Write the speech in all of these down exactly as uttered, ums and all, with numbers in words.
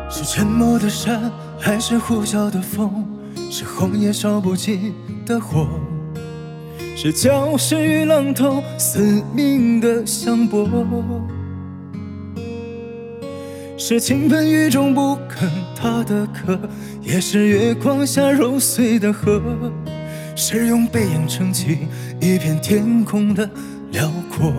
是沉默的山，还是呼啸的风？是红叶烧不尽的火，是礁石与浪头死命的相搏，是倾盆雨中不肯踏的壳，也是月光下揉碎的河，是用背影撑起一片天空的辽阔，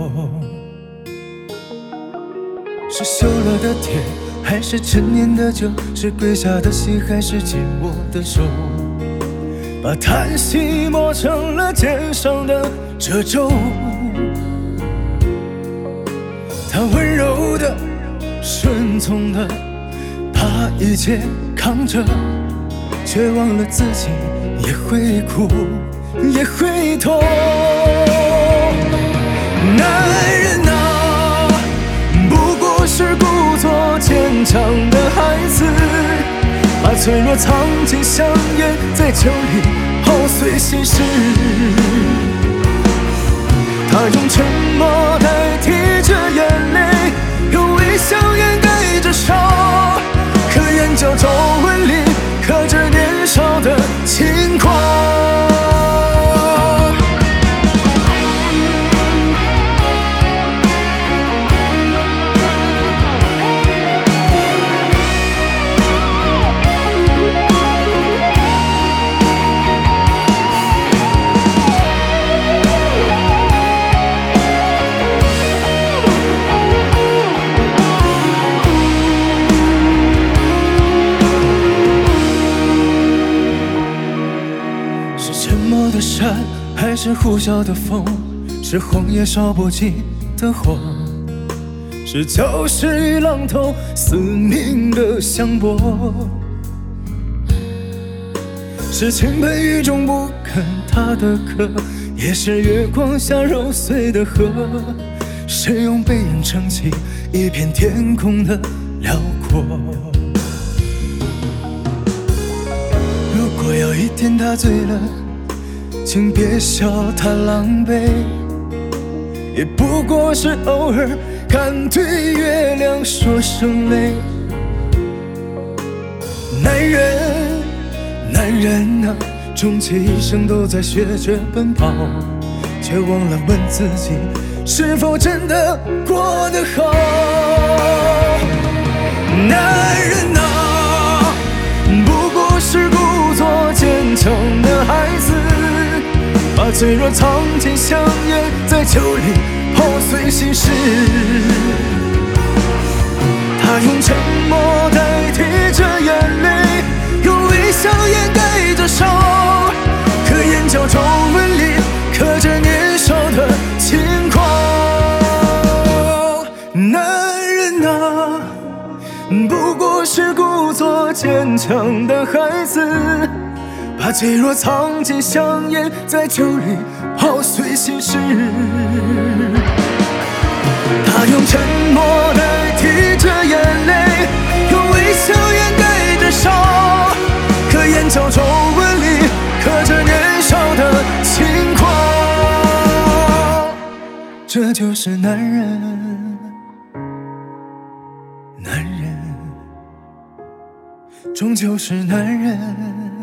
是锈了的铁，还是陈年的酒？是跪下的膝，还是紧握的手？把叹息磨成了肩上的褶皱。他温柔的、顺从的，把一切扛着，却忘了自己也会哭，也会痛。男人啊，不过是故作坚强的孩子，把脆弱藏进香烟，在酒里泡碎心事。他用沉默代替着眼泪，用微笑掩盖着伤，可眼角皱纹里刻着年少的轻狂。的山，还是呼啸的风？是红叶烧不尽的火，是礁石与浪头死命的相搏，是倾盆雨中不肯踏的壳，也是月光下揉碎的河，是用背影撑起一片天空的辽阔。如果有一天他醉了，请别笑他狼狈，也不过是偶尔敢对月亮说声累。男人，男人啊，终其一生都在学着奔跑，却忘了问自己是否真的过得好。男人啊，不过是故作坚强的孩子，把脆弱藏进香烟，在酒里泡碎心事。他用沉默代替着眼泪，用微笑掩盖着伤，可眼角皱纹里刻着年少的轻狂。男人啊，不过是故作坚强的孩子，把脆弱藏进香烟，在酒里泡碎心事。他用沉默代替着眼泪，用微笑掩盖着伤，可眼角皱纹里刻着年少的轻狂。这就是男人，男人，终究是男人。